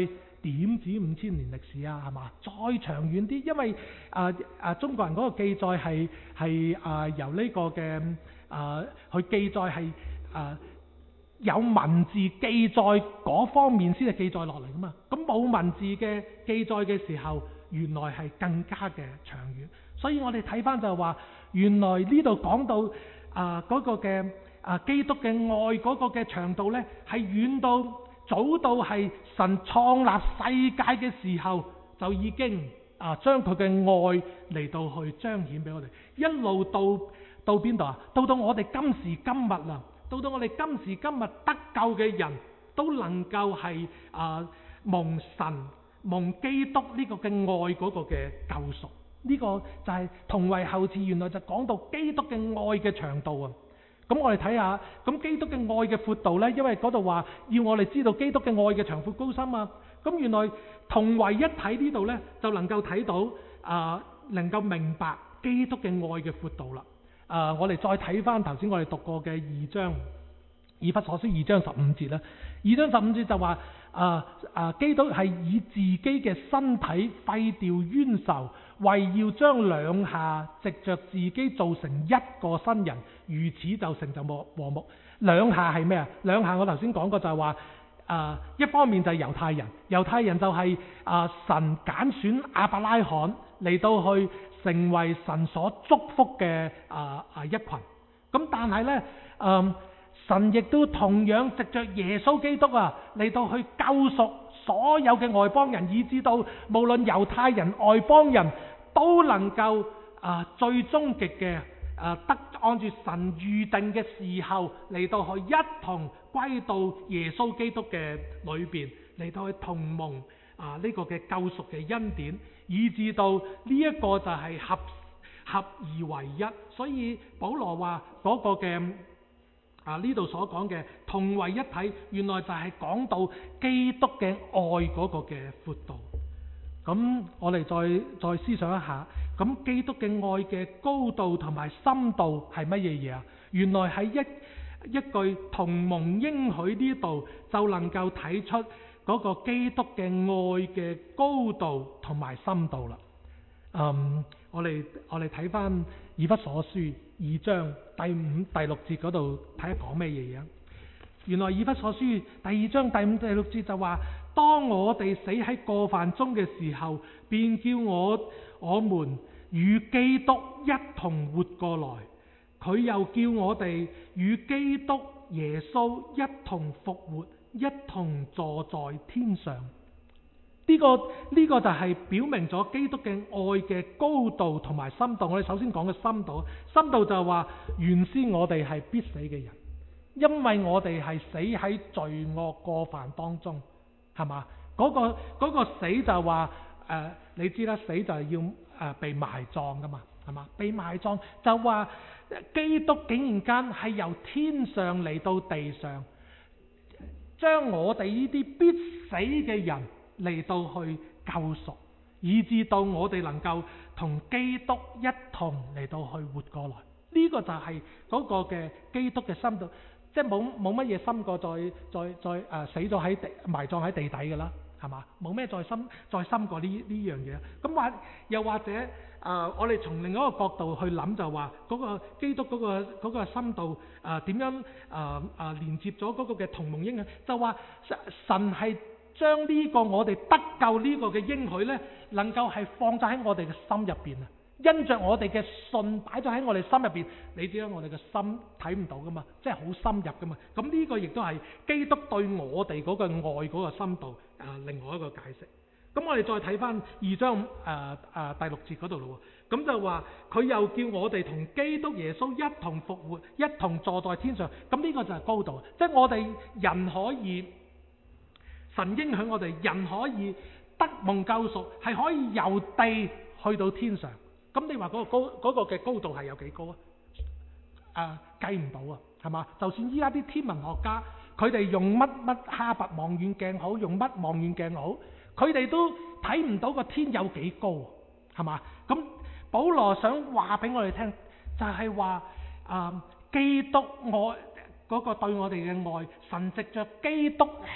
點止五千年歷史啊，係嘛？再長遠啲，因為啊啊中國人嗰個記載係係啊由呢個嘅啊去記載係啊有文字記載嗰方面先係記載落嚟噶嘛。咁冇文字嘅記載嘅時候，原來係更加嘅長遠。所以我哋睇翻就係話，原來呢度講到啊嗰個嘅啊基督嘅愛嗰個嘅長度呢，係遠到早到係神創立世界嘅時候就已經啊將佢嘅愛嚟到去彰顯俾我哋，一路到到邊度啊？到到我哋今時今日啦，到到我哋今時今日得救嘅人都能夠係啊蒙神蒙基督呢個嘅愛嗰個嘅救贖，呢、這個就係同為後嗣，原來就講到基督嘅愛嘅長度啊！咁我哋睇下，咁基督嘅愛嘅闊度呢，因為嗰度話要我哋知道基督嘅愛嘅長闊高深啊。咁原來同為一體呢度呢，就能夠睇到啊、呃，能夠明白基督嘅愛嘅闊度啦。啊、呃，我哋再睇翻頭先我哋讀過嘅二章，以弗所書二章十五節啦。二章十五節就話啊啊，基督係以自己嘅身體廢掉冤仇，為要將兩下藉着自己造成一個新人，如此就成就和和睦。兩下係咩啊？兩下我頭先講過就係話啊，一方面就係猶太人，猶太人就係、是、啊神揀選亞伯拉罕嚟到去成為神所祝福嘅啊啊一群。咁但係呢，嗯。神亦都同樣藉着耶穌基督啊嚟到去救贖所有嘅外邦人，以至到無論猶太人、外邦人都能夠啊最終極嘅啊得按住神預定嘅時候嚟到去一同歸到耶穌基督嘅裏邊，嚟到去同蒙啊呢個嘅救贖嘅恩典，以至到呢一個就係合合而為一。所以保羅話嗰個嘅啊！呢度所講嘅同為一體，原來就係講到基督嘅愛嗰個嘅闊度。咁我哋再再思想一下，咁基督嘅愛嘅高度同埋深度係乜嘢嘢啊？原來喺一一句同蒙應許呢度就能夠睇出嗰個基督嘅愛嘅高度同埋深度啦。嗯，我哋我哋睇翻以弗所書二章第五、第六節嗰度睇下講咩嘢嘢。原來以弗所書第二章第五、第六節就話：當我哋死喺過犯中嘅時候，便叫我我們與基督一同活過來。佢又叫我哋與基督耶穌一同復活，一同坐在天上。呢、這個呢、這個就係表明咗基督嘅愛嘅高度同埋深度。我哋首先講嘅深度，深度就係話原先我哋係必死嘅人，因為我哋係死喺罪惡過犯當中，係嘛？嗰、那個那個死就係話誒，你知啦，死就係要誒、呃、被埋葬噶嘛，係嘛？被埋葬就話基督竟然間係由天上嚟到地上，將我哋呢啲必死嘅人嚟到去救贖，以至到我哋能夠同基督一同嚟到去活過來。呢、這個就係嗰個嘅基督嘅深度，即係冇冇乜嘢深過再再再誒、呃、死咗喺地埋葬喺地底㗎啦，係嘛？冇咩再深再深過呢呢樣嘢。咁或又或者誒、呃，我哋從另一個角度去諗就話嗰個基督嗰、那個嗰、那個深度誒點、呃、樣誒誒、呃呃、連接咗嗰個嘅同蒙應許，就話神係將呢個我哋得救呢個嘅應許呢，能夠係放咗喺我哋嘅心入邊啊！因着我哋嘅信擺咗喺我哋心入邊，你知啦，我哋嘅心睇唔到噶嘛，即係好深入噶嘛。咁呢個亦都係基督對我哋嗰個愛嗰個深度啊、呃，另外一個解釋。咁我哋再睇翻二章誒誒、呃呃、第六節嗰度咯。咁就話佢又叫我哋同基督耶穌一同復活，一同坐在天上。咁呢個就係高度，即係我哋人可以。神應許我哋人可以得蒙救贖，係可以由地去到天上。咁你話嗰個高嗰個嘅高度係有幾高啊？啊，計唔到啊，係嘛？就算依家啲天文學家，佢哋用乜乜哈勃望遠鏡好，用乜望遠鏡好，佢哋都睇唔到個天有幾高，係嘛？咁保羅想話俾我哋聽，就係話啊，基督愛嗰個對我哋嘅愛，神藉着基督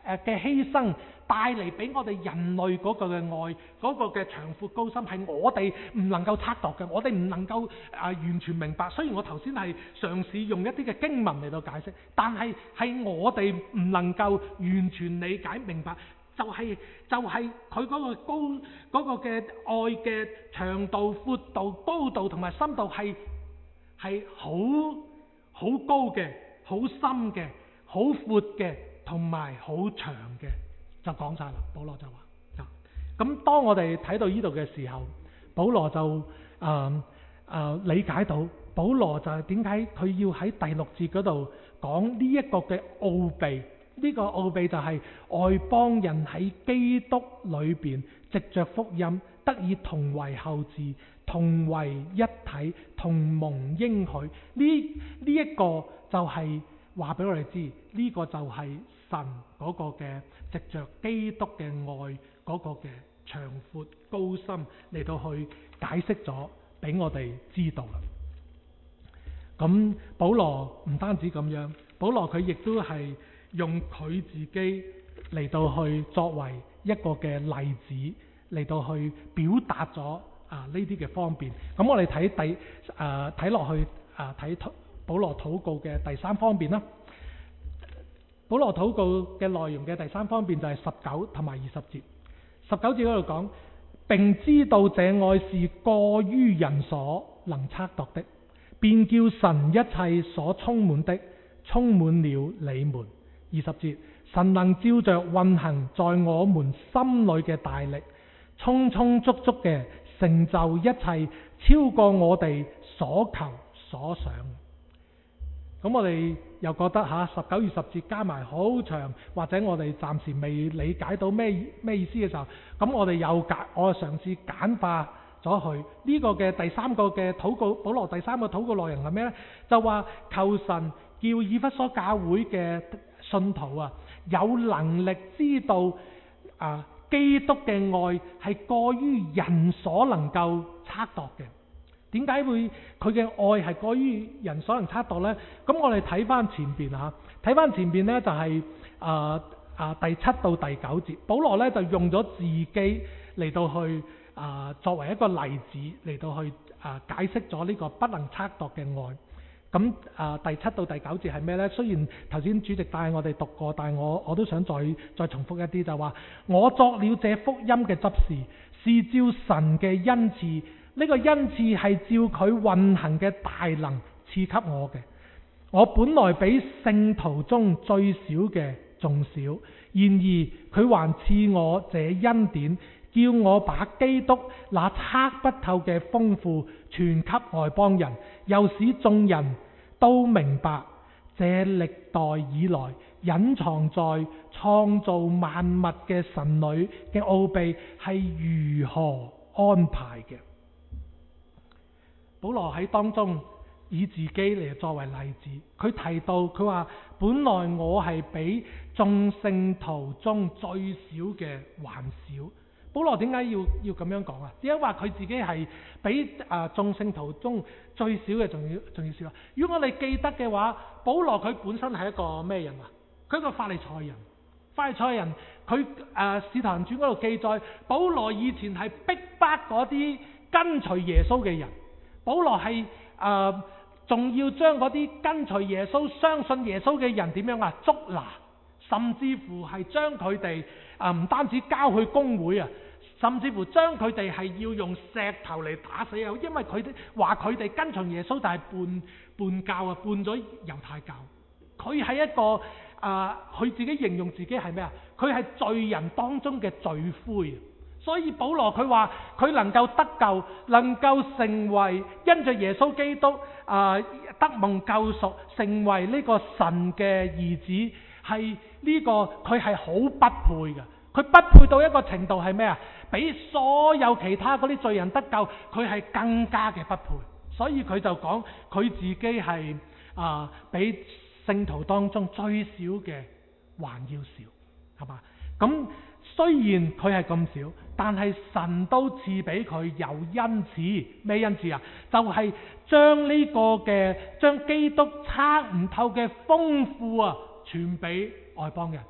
誒嘅犧牲帶嚟俾我哋人類嗰個嘅愛，嗰個嘅長闊高深係我哋唔能夠測度嘅，我哋唔能夠啊完全明白。雖然我頭先係嘗試用一啲嘅經文嚟到解釋，但係係我哋唔能夠完全理解明白。就係就係佢嗰個高嗰個嘅愛嘅長度、闊度、高度同埋深度係係好好高嘅、好深嘅、好闊嘅同埋好長嘅，就講晒啦。保羅就話：咁當我哋睇到呢度嘅時候，保羅就誒誒、呃呃、理解到，保羅就係點解佢要喺第六節嗰度講呢一個嘅奧秘。呢個奧秘就係外邦人喺基督裏邊藉着福音得以同為後嗣，同為一體，同蒙應許。呢呢一個就係話俾我哋知，呢、這個就係神嗰個嘅藉着基督嘅愛嗰個嘅長闊高深嚟到去解釋咗俾我哋知道啦。咁保羅唔單止咁樣，保羅佢亦都係用佢自己嚟到去作為一個嘅例子嚟到去表達咗啊呢啲嘅方便。咁我哋睇第誒睇落去啊睇保羅禱告嘅第三方面啦。保羅禱告嘅內容嘅第三方面就係十九同埋二十節。十九節嗰度講，並知道這愛是過於人所能測度的，便叫神一切所充滿的充滿了你們。二十節，神能照着運行在我們心裏嘅大力，充充足足嘅成就一切，超過我哋所求所想。咁我哋又覺得吓十九二十節加埋好長，或者我哋暫時未理解到咩咩意思嘅時候，咁我哋又簡我嘗試簡化咗佢呢個嘅第三個嘅禱告。保羅第三個禱告內容係咩呢？就話求神叫以弗所教會嘅信徒啊，有能力知道啊，基督嘅愛係過於人所能夠測度嘅。點解會佢嘅愛係過於人所能測度呢？咁我哋睇翻前邊嚇，睇翻前邊呢就係啊啊第七到第九節，保羅呢就用咗自己嚟到去啊、呃、作為一個例子嚟到去啊、呃、解釋咗呢個不能測度嘅愛。咁啊、呃、第七到第九節係咩呢？雖然頭先主席帶我哋讀過，但係我我都想再再重複一啲，就話我作了這福音嘅執事，是照神嘅恩賜。呢個恩賜係照佢運行嘅大能賜給我嘅。我本來比聖徒中最小嘅仲小，然而佢還賜我這恩典，叫我把基督那測不透嘅豐富傳給外邦人，又使眾人都明白這歷代以來隱藏在創造萬物嘅神裏嘅奧秘係如何安排嘅。保羅喺當中以自己嚟作為例子，佢提到佢話本來我係比眾聖徒中最小嘅還小。保羅點解要要咁樣講啊？點解話佢自己係比啊眾聖徒中最小嘅仲要仲要少啊？如果我哋記得嘅話，保羅佢本身係一個咩人啊？佢係一個法利賽人。法利賽人佢誒使徒行傳嗰度記載，保羅以前係逼迫嗰啲跟隨耶穌嘅人。保羅係誒仲要將嗰啲跟隨耶穌、相信耶穌嘅人點樣啊捉拿，甚至乎係將佢哋啊唔單止交去公會啊，甚至乎將佢哋係要用石頭嚟打死啊！因為佢哋話佢哋跟隨耶穌就係叛叛教啊，叛咗猶太教。佢係一個啊，佢、呃、自己形容自己係咩啊？佢係罪人當中嘅罪魁。所以保羅佢話佢能夠得救，能夠成為因着耶穌基督啊、呃、得蒙救贖，成為呢個神嘅兒子，係呢、這個佢係好不配嘅。佢不配到一個程度係咩啊？比所有其他嗰啲罪人得救，佢係更加嘅不配。所以佢就講佢自己係啊、呃、比聖徒當中最小嘅還要少，係嘛？咁雖然佢係咁少，但係神都賜俾佢有恩賜。咩恩賜啊？就係、是、將呢個嘅將基督測唔透嘅豐富啊傳俾外邦人。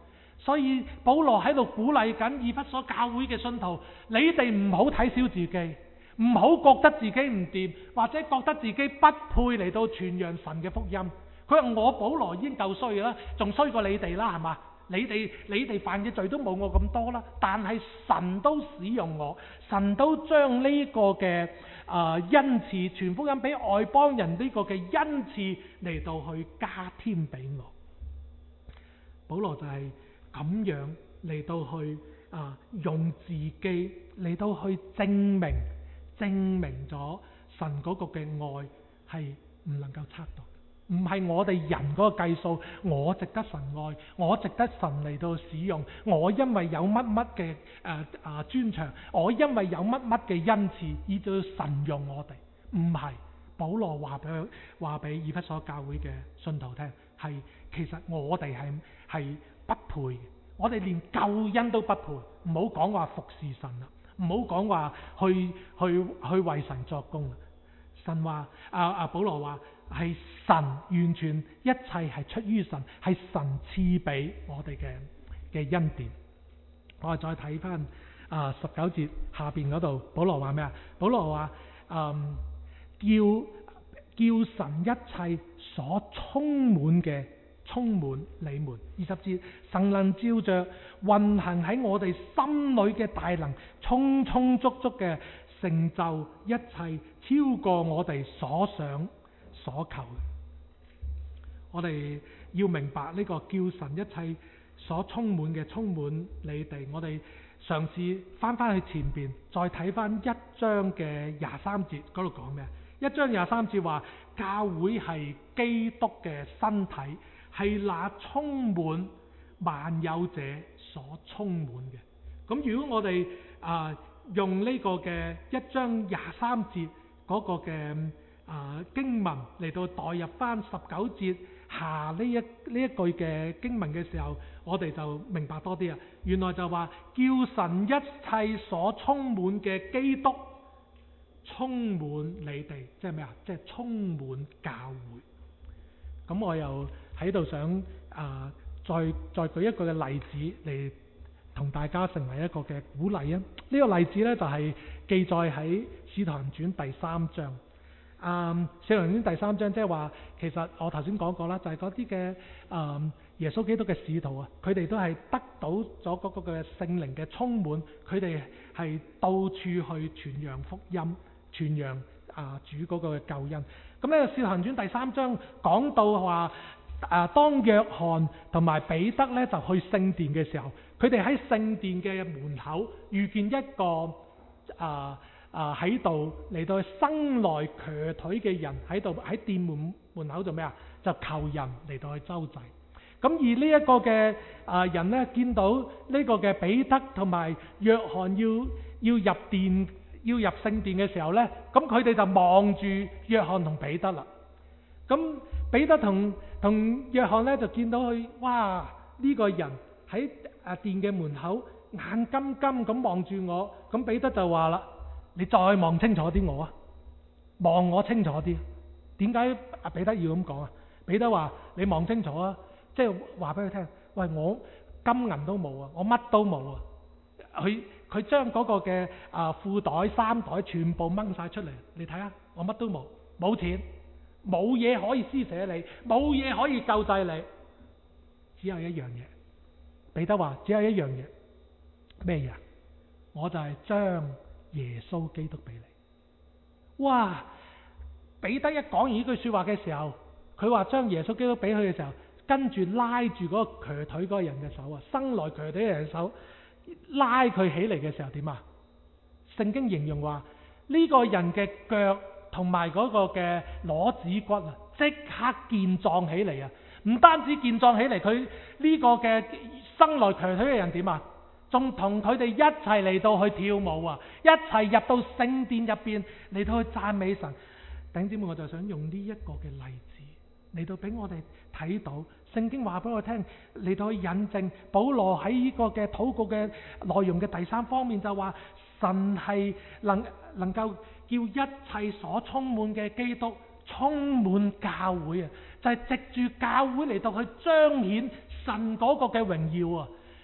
所以保羅喺度鼓勵緊以弗所教會嘅信徒，你哋唔好睇小自己，唔好覺得自己唔掂，或者覺得自己不配嚟到傳揚神嘅福音。佢話我保羅已經夠衰啦，仲衰過你哋啦，係嘛？你哋你哋犯嘅罪都冇我咁多啦，但係神都使用我，神都將呢個嘅啊、呃、恩賜傳福音俾外邦人呢個嘅恩賜嚟到去加添俾我。保羅就係咁樣嚟到去啊、呃、用自己嚟到去證明證明咗神嗰個嘅愛係唔能夠測度。唔係我哋人嗰個計數，我值得神愛，我值得神嚟到使用，我因為有乜乜嘅誒誒專長，我因為有乜乜嘅恩賜，以致神用我哋。唔係，保羅話俾佢話俾以弗所教會嘅信徒聽，係其實我哋係係不配嘅，我哋連救恩都不配。唔好講話服侍神啦，唔好講話去去去為神作工啦。神話啊啊，保羅話。係神完全一切係出於神，係神賜俾我哋嘅嘅恩典。我哋再睇翻啊十九節下邊嗰度，保羅話咩啊？保羅話嗯叫叫神一切所充滿嘅充滿你們。二十節，神能照着運行喺我哋心裏嘅大能，充充足足嘅成就一切，超過我哋所想所求。我哋要明白呢個叫神一切所充滿嘅充滿你哋。我哋嘗試翻翻去前邊，再睇翻一章嘅廿三節嗰度講咩？一章廿三節話教會係基督嘅身體，係那充滿萬有者所充滿嘅。咁如果我哋啊、呃、用呢個嘅一章廿三節嗰個嘅啊、呃、經文嚟到代入翻十九節下呢一呢一句嘅經文嘅時候，我哋就明白多啲啊！原來就話叫神一切所充滿嘅基督充滿你哋，即係咩啊？即係充滿教會。咁我又喺度想啊、呃，再再舉一個嘅例子嚟同大家成為一個嘅鼓勵啊！呢、這個例子呢，就係、是、記載喺《使徒行傳》第三章。啊、嗯，《使徒行傳》第三章即係話，其實我頭先講過啦，就係嗰啲嘅啊耶穌基督嘅使徒啊，佢哋都係得到咗嗰個嘅聖靈嘅充滿，佢哋係到處去傳揚福音、傳揚啊主嗰個嘅救恩。咁呢個《使徒行傳》第三章講到話，啊當約翰同埋彼得咧就去聖殿嘅時候，佢哋喺聖殿嘅門口遇見一個啊。啊！喺度嚟到生來瘸腿嘅人喺度喺殿門門口做咩啊？就求人嚟到去周濟。咁而呢一個嘅啊人呢，見到呢個嘅彼得同埋約翰要要入殿要入聖殿嘅時候呢，咁佢哋就望住約翰同彼得啦。咁彼得同同約翰呢，就見到佢，哇！呢個人喺啊殿嘅門口眼金金咁望住我。咁彼得就話啦：你再望清楚啲我啊，望我清楚啲。點解阿彼得要咁講啊？彼得話：你望清楚啊，即係話俾佢聽，喂，我金銀都冇啊，我乜都冇啊。佢佢將嗰個嘅啊褲袋、衫袋全部掹晒出嚟，你睇下，我乜都冇，冇錢，冇嘢可以施捨你，冇嘢可以救濟你，只有一樣嘢。彼得話：只有一樣嘢，咩嘢？我就係將耶穌基督俾你。哇！彼得一講完呢句說話嘅時候，佢話將耶穌基督俾佢嘅時候，跟住拉住嗰個瘸腿嗰個人嘅手啊，生來瘸腿嘅人嘅手，拉佢起嚟嘅時候點啊？聖經形容話呢個人嘅腳同埋嗰個嘅踝子骨啊，即刻健壯起嚟啊！唔單止健壯起嚟，佢呢個嘅生來瘸腿嘅人點啊？仲同佢哋一齊嚟到去跳舞啊！一齊入到聖殿入邊嚟到去讚美神。弟兄姊妹，我就想用呢一個嘅例子嚟到俾我哋睇到聖經話俾我聽，嚟到去引證保羅喺呢個嘅禱告嘅內容嘅第三方面，就話神係能能夠叫一切所充滿嘅基督充滿教會啊！就係、是、藉住教會嚟到去彰顯神嗰個嘅榮耀啊！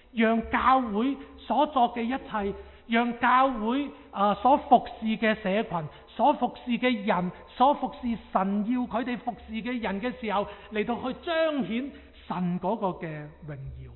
讓教會所作嘅一切，讓教會啊、呃、所服侍嘅社群、所服侍嘅人、所服侍神要佢哋服侍嘅人嘅時候，嚟到去彰顯神嗰個嘅榮耀。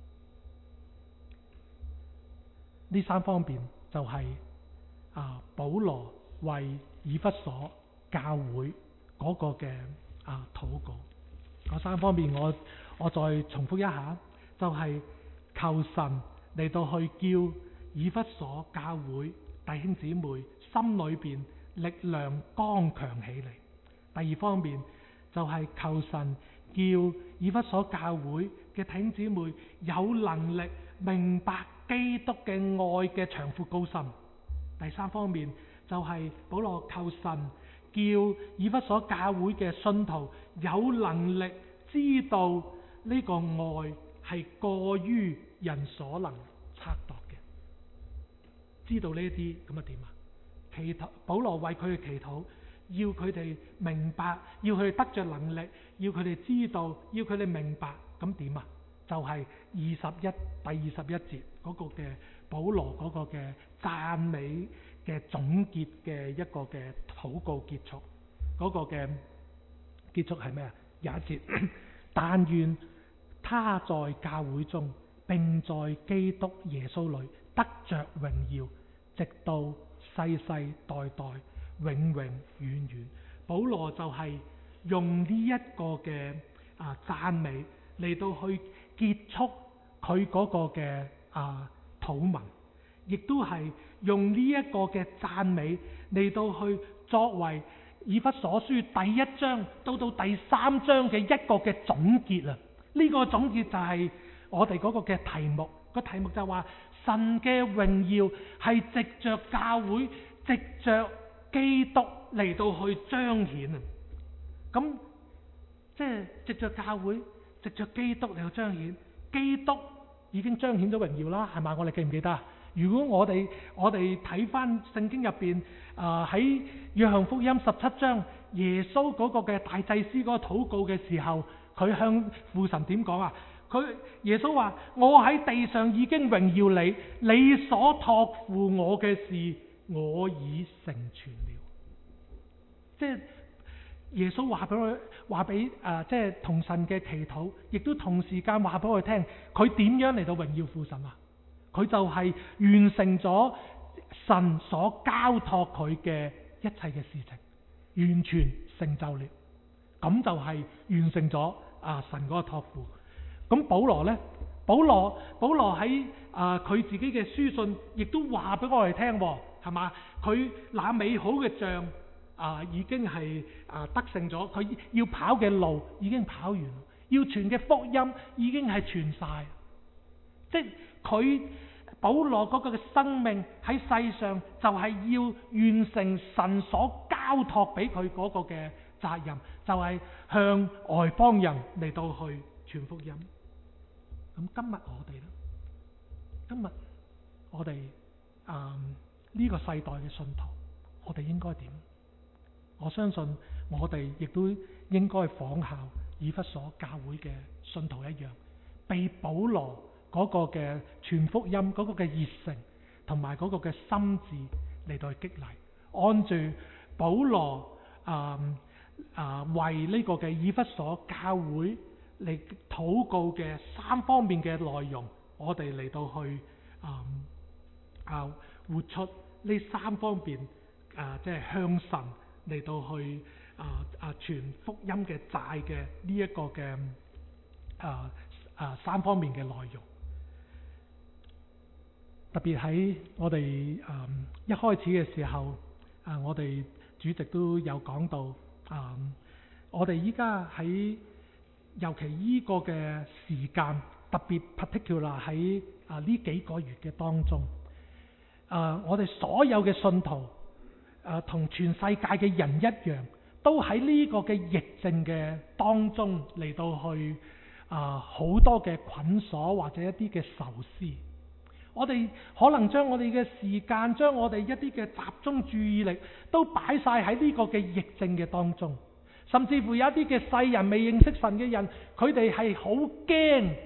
呢三方面就係、是、啊保羅為以弗所教會嗰個嘅啊禱告。嗰三方面我我再重複一下，就係、是、求神嚟到去叫以弗所教會弟兄姊妹心裏邊力量剛強起嚟。第二方面就係、是、求神叫以弗所教會嘅弟兄姊妹有能力明白基督嘅愛嘅長闊高深。第三方面就係、是、保羅求神叫以弗所教會嘅信徒有能力知道呢個愛係過於人所能測度嘅。知道呢啲咁啊點啊？祈禱保羅為佢哋祈禱，要佢哋明白，要佢哋得着能力，要佢哋知道，要佢哋明白，咁點啊？就係二十一第二十一節嗰個嘅保羅嗰個嘅讚美嘅總結嘅一個嘅禱告結束，嗰個嘅結束係咩啊？廿一節，但願他在教會中，並在基督耶穌裏得着榮耀，直到世世代代永永遠遠。保羅就係用呢一個嘅啊讚美嚟到去結束佢嗰個嘅啊禱文，亦都係用呢一個嘅讚美嚟到去作為以弗所書第一章到到第三章嘅一個嘅總結啊！呢、這個總結就係我哋嗰個嘅題目，個題目就係話神嘅榮耀係藉着教會、藉着基督嚟到去彰顯啊！咁即係藉着教會、藉着基督嚟到彰顯，基督已經彰顯咗榮耀啦，係咪？我哋記唔記得啊？如果我哋我哋睇翻聖經入邊啊，喺約翰福音十七章耶穌嗰個嘅大祭司嗰個禱告嘅時候，佢向父神點講啊？佢耶穌話：我喺地上已經榮耀你，你所託付我嘅事，我已成全了。即係耶穌話俾我話俾誒，即係同神嘅祈禱，亦都同時間話俾我哋聽，佢點樣嚟到榮耀父神啊？佢就係完成咗神所交託佢嘅一切嘅事情，完全成就了。咁就係完成咗啊神嗰個託付。咁保羅呢？保羅保羅喺啊佢自己嘅書信，亦都話俾我哋聽，係嘛？佢那美好嘅仗啊，已經係啊得勝咗。佢要跑嘅路已經跑完，要傳嘅福音已經係傳晒。即係佢保羅嗰個嘅生命喺世上，就係要完成神所交託俾佢嗰個嘅責任，就係、是、向外邦人嚟到去傳福音。咁今日我哋咧，今日我哋啊呢個世代嘅信徒，我哋應該點？我相信我哋亦都應該仿效以弗所教會嘅信徒一樣，被保羅嗰個嘅傳福音嗰個嘅熱誠同埋嗰個嘅心志嚟到去激勵，按住保羅啊啊為呢個嘅以弗所教會嚟禱告嘅三方面嘅內容，我哋嚟到去啊啊活出呢三方面啊，即係向神嚟到去啊啊傳福音嘅債嘅呢一個嘅啊啊三方面嘅內容。特別喺我哋啊、嗯、一開始嘅時候啊，我哋主席都有講到啊、嗯，我哋依家喺尤其依個嘅時間，特別 particular 喺啊呢幾個月嘅當中，啊我哋所有嘅信徒啊同全世界嘅人一樣，都喺呢個嘅疫症嘅當中嚟到去啊好多嘅捆鎖或者一啲嘅愁思。我哋可能將我哋嘅時間，將我哋一啲嘅集中注意力，都擺晒喺呢個嘅疫症嘅當中。甚至乎有一啲嘅世人未認識神嘅人，佢哋係好驚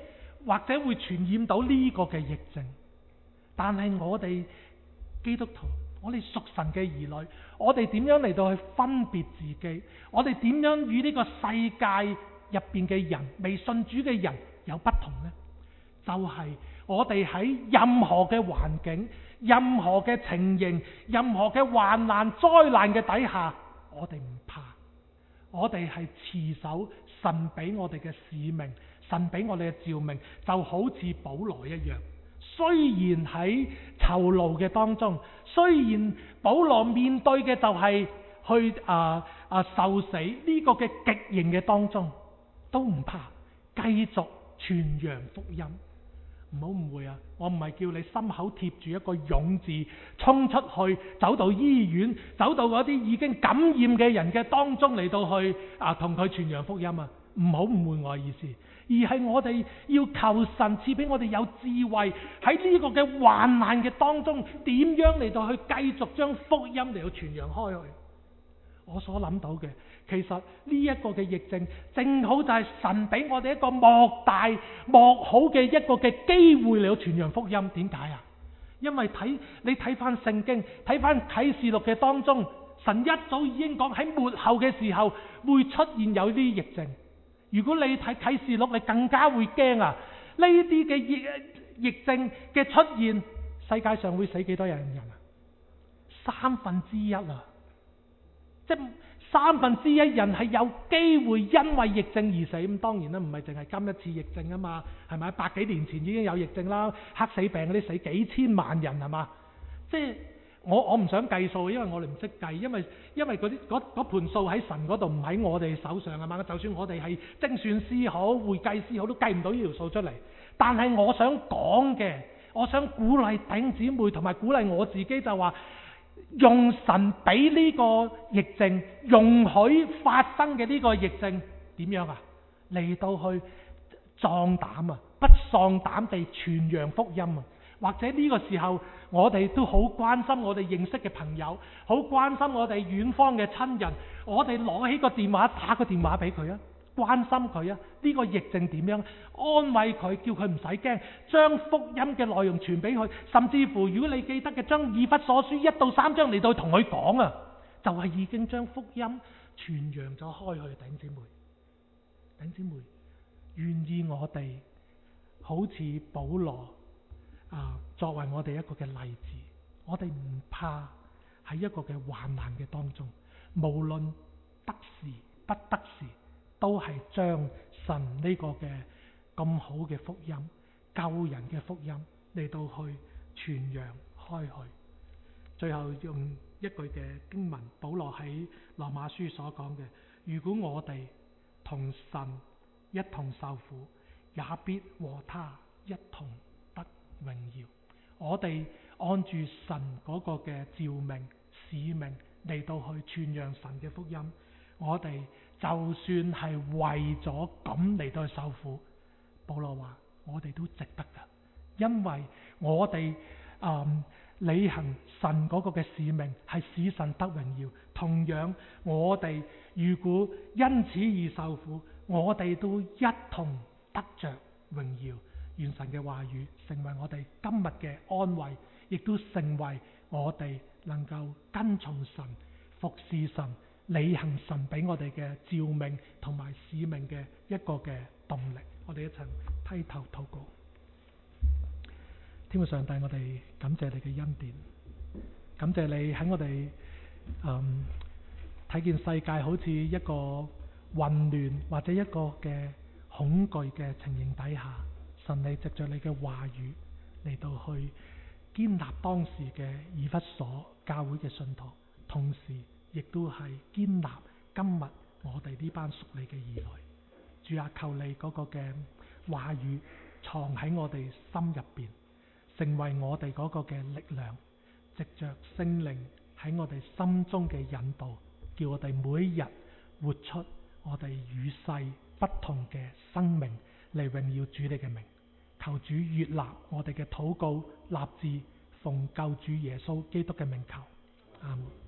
或者會傳染到呢個嘅疫症。但係我哋基督徒，我哋屬神嘅兒女，我哋點樣嚟到去分別自己？我哋點樣與呢個世界入邊嘅人、未信主嘅人有不同呢？就係、是、我哋喺任何嘅環境、任何嘅情形、任何嘅患難災難嘅底下，我哋唔怕。我哋係持守神俾我哋嘅使命，神俾我哋嘅召命，就好似保羅一樣。雖然喺囚牢嘅當中，雖然保羅面對嘅就係去啊啊受死呢個嘅極刑嘅當中，都唔怕，繼續傳揚福音。唔好誤會啊！我唔係叫你心口貼住一個勇字，衝出去，走到醫院，走到嗰啲已經感染嘅人嘅當中嚟到去啊，同佢傳揚福音啊！唔好誤會我嘅意思，而係我哋要求神賜俾我哋有智慧，喺呢個嘅患難嘅當中，點樣嚟到去繼續將福音嚟到傳揚開去。我所諗到嘅，其實呢一個嘅疫症，正好就係神俾我哋一個莫大莫好嘅一個嘅機會嚟到傳揚福音。點解啊？因為睇你睇翻聖經，睇翻啟示錄嘅當中，神一早已經講喺末後嘅時候會出現有啲疫症。如果你睇啟示錄，你更加會驚啊！呢啲嘅疫疫症嘅出現，世界上會死幾多人人啊？三分之一啊！即三分之一人係有機會因為疫症而死。咁當然啦，唔係淨係今一次疫症啊嘛，係咪？百幾年前已經有疫症啦，黑死病嗰啲死幾千萬人係嘛？即係我我唔想計數，因為我哋唔識計，因為因為嗰啲嗰嗰盤數喺神嗰度，唔喺我哋手上啊嘛。就算我哋係精算師好、會計師好，都計唔到呢條數出嚟。但係我想講嘅，我想鼓勵弟兄姊妹同埋鼓勵我自己，就話，用神俾呢個疫症容許發生嘅呢個疫症點樣啊？嚟到去壯膽啊，不喪膽地傳揚福音啊！或者呢個時候我哋都好關心我哋認識嘅朋友，好關心我哋遠方嘅親人，我哋攞起個電話打個電話俾佢啊，關心佢啊！呢個疫症點樣？安慰佢，叫佢唔使驚，將福音嘅內容傳俾佢，甚至乎如果你記得嘅，將以弗所書一到三章嚟到同佢講啊，就係已經將福音傳揚咗開去。弟兄姊妹，弟兄姊妹，願意我哋好似保羅啊，作為我哋一個嘅例子，我哋唔怕喺一個嘅患難嘅當中，無論得時不得時，都係將神呢個嘅咁好嘅福音、救人嘅福音嚟到去傳揚開去。最後用一句嘅經文，保羅喺羅馬書所講嘅：如果我哋同神一同受苦，也必和他一同得榮耀。我哋按住神嗰個嘅召命使命嚟到去傳揚神嘅福音，我哋就算係為咗咁嚟到去受苦，保羅話我哋都值得噶，因為我哋嗯履行神嗰個嘅使命係使神得榮耀。同樣我哋如果因此而受苦，我哋都一同得着榮耀。願神嘅話語成為我哋今日嘅安慰，亦都成為我哋能夠跟從神、服侍神、履行神俾我哋嘅召命同埋使命嘅一個嘅動力。我哋一齊低頭禱告。天父上帝，我哋感謝你嘅恩典，感謝你喺我哋嗯睇見世界好似一個混亂或者一個嘅恐懼嘅情形底下，神你藉着你嘅話語嚟到去建立當時嘅以弗所教會嘅信徒，同時亦都係建立今日我哋呢班屬你嘅兒女。主啊，求你嗰個嘅話語藏喺我哋心入邊，成為我哋嗰個嘅力量，藉着聖靈喺我哋心中嘅引導，叫我哋每一日活出我哋與世不同嘅生命，嚟榮耀主你嘅名。求主悅納我哋嘅禱告，立志奉救主耶穌基督嘅名求，阿門。